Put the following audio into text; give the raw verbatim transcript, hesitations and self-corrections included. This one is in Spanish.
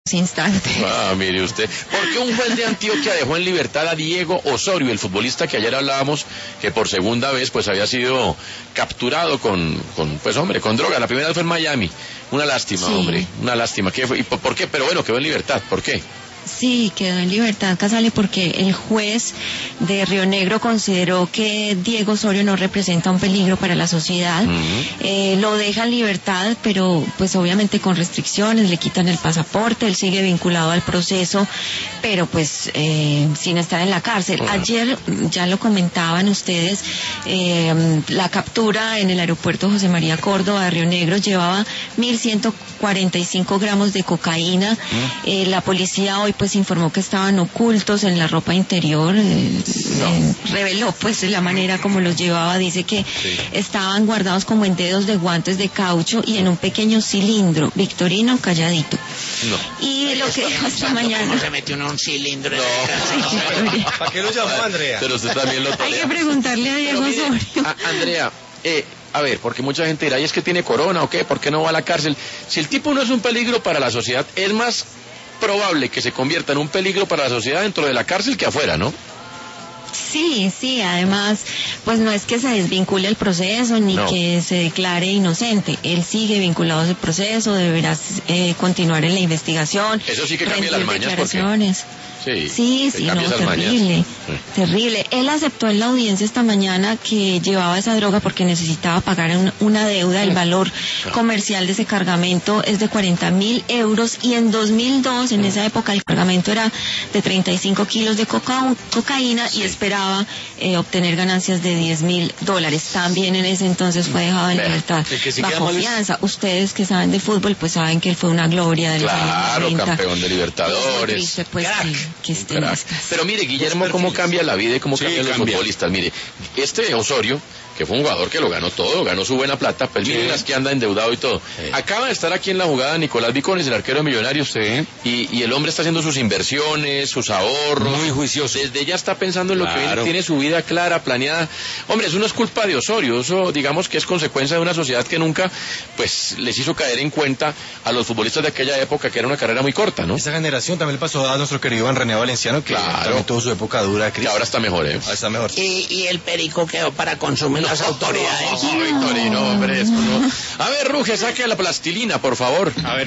instante. Ah, mire usted. ¿Por qué un juez de Antioquia dejó en libertad a Diego Osorio, el futbolista que ayer hablábamos, que por segunda vez pues había sido capturado con, con pues hombre, con droga? La primera vez fue en Miami. Una lástima, sí. hombre, una lástima. ¿Qué fue? ¿Y por, por qué? Pero bueno, quedó en libertad. ¿Por qué? Sí, quedó en libertad, Casale, porque el juez de Río Negro consideró que Diego Osorio no representa un peligro para la sociedad. Uh-huh. eh, lo deja en libertad, pero pues obviamente con restricciones, le quitan el pasaporte, él sigue vinculado al proceso, pero pues eh, sin estar en la cárcel. Uh-huh. Ayer, ya lo comentaban ustedes, eh, la captura en el aeropuerto José María Córdoba de Río Negro llevaba mil ciento cuarenta y cinco gramos de cocaína. Uh-huh. eh, la policía hoy pues informó que estaban ocultos en la ropa interior, eh, no. eh, reveló pues la manera como los llevaba, dice que sí. estaban guardados como en dedos de guantes de caucho y en un pequeño cilindro, Victorino calladito. No. Y Ay, lo que dijo esta mañana... ¿Cómo se metió uno en un cilindro? No. Sí, ¿Para qué lo llamó, Andrea? Pero usted también lo tolera. Hay que preguntarle a Diego mire, Osorio. a, Andrea, eh, a ver, porque mucha gente dirá, ¿y es que tiene corona o qué? ¿Por qué no va a la cárcel? Si el tipo no es un peligro para la sociedad, es más probable que se convierta en un peligro para la sociedad dentro de la cárcel que afuera, ¿no? Sí, sí, además, pues no es que se desvincule el proceso ni no. que se declare inocente. Él sigue vinculado a ese proceso, deberá eh, continuar en la investigación. Eso sí que cambia las mañas, declaraciones. Sí, sí, sí, no, terrible, sí. terrible. Él aceptó en la audiencia esta mañana que llevaba esa droga porque necesitaba pagar una, una deuda. El valor comercial de ese cargamento es de cuarenta mil euros y en dos mil dos, en esa época, el cargamento era de treinta y cinco kilos de coca cocaína sí. y esperaba eh, obtener ganancias de diez mil dólares. También en ese entonces fue dejado en libertad sí bajo fianza. Ustedes que saben de fútbol, pues saben que él fue una gloria de los claro, años noventa. Campeón de Libertadores. Triste, pues, que, que esté Pero mire, Guillermo, cómo cambia la vida y cómo sí, cambian los cambia. futbolistas. Mire, este Osorio, que fue un jugador que lo ganó todo, ganó su buena plata, pues sí. miren las que anda endeudado y todo. Sí. Acaba de estar aquí en la jugada Nicolás Vicones, el arquero de Millonarios, sí. y, y el hombre está haciendo sus inversiones, sus ahorros. Muy juicioso. Desde ya está pensando en lo claro. que viene, tiene su vida clara, planeada. Hombre, eso no es culpa de Osorio, eso digamos que es consecuencia de una sociedad que nunca, pues, les hizo caer en cuenta a los futbolistas de aquella época, que era una carrera muy corta, ¿no? Esa generación también le pasó a nuestro querido Iván René Valenciano, que claro. también tuvo su época dura, Cris. Que ahora está mejor, ¿eh? Ahora está mejor. Y, y el perico quedó para consumir no, las autoridades. No, Victorino, hombre, eso no. A ver, Ruge, saque la plastilina, por favor. A ver.